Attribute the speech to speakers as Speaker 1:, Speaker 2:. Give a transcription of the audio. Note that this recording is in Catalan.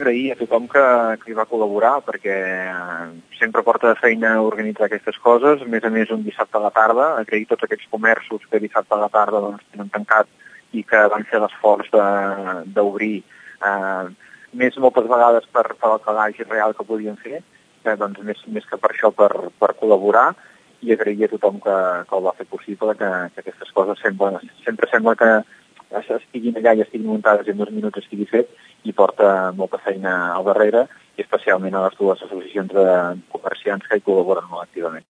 Speaker 1: agrair a tothom que hi va col·laborar, perquè sempre porta de feina organitzar aquestes coses. A més, un dissabte a la tarda, agrair tots aquests comerços que dissabte a la tarda tenen tancat i que van fer l'esforç d'obrir, més moltes vegades per el calaix real que podien fer, més que per això, per col·laborar, i agrair a tothom que ho va fer possible, que aquestes coses sempre sembla que estiguin allà i estiguin muntades i en 2 minuts estigui fet, i porta molta feina al darrere, i especialment a les dues associacions de comerciants que hi col·laboren molt activament.